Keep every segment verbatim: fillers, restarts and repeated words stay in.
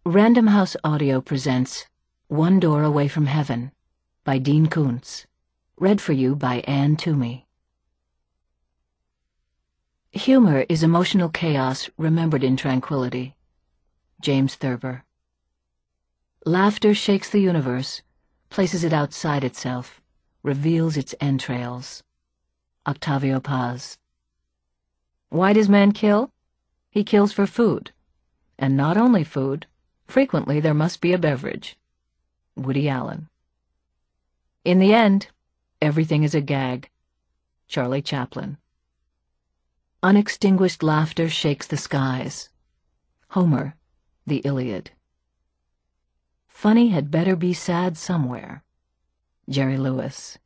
Random House Audio presents One Door Away from Heaven by Dean Koontz, read for you by Anne Toomey. Humor is emotional chaos remembered in tranquility. James Thurber. Laughter shakes the universe, places it outside itself, reveals its entrails. Octavio Paz. Why does man kill? He kills for food. And not only food. Frequently there must be a beverage. Woody Allen. In the end, everything is a gag. Charlie Chaplin. Unextinguished laughter shakes the skies. Homer, The Iliad. Funny had better be sad somewhere. Jerry Lewis.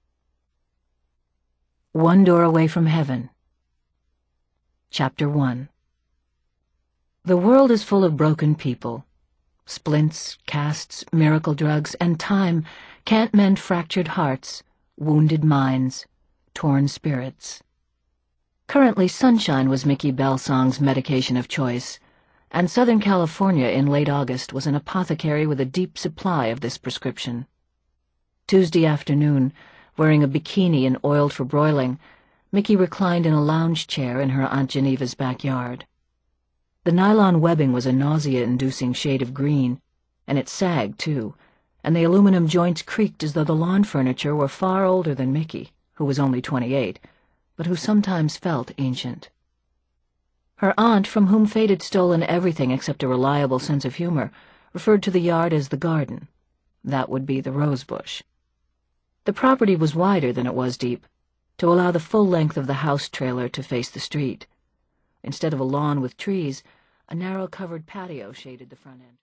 One Door Away from Heaven. Chapter one. The world is full of broken people. Splints, casts, miracle drugs, and time can't mend fractured hearts, wounded minds, torn spirits. Currently, sunshine was Mickey Belsong's medication of choice, and Southern California in late August was an apothecary with a deep supply of this prescription. Tuesday afternoon, wearing a bikini and oiled for broiling, Mickey reclined in a lounge chair in her Aunt Geneva's backyard. The nylon webbing was a nausea-inducing shade of green, and it sagged, too, and the aluminum joints creaked as though the lawn furniture were far older than Mickey, who was only twenty-eight, but who sometimes felt ancient. Her aunt, from whom fate had stolen everything except a reliable sense of humor, referred to the yard as the garden. That would be the rose bush. The property was wider than it was deep, to allow the full length of the house trailer to face the street. Instead of a lawn with trees, a narrow covered patio shaded the front end.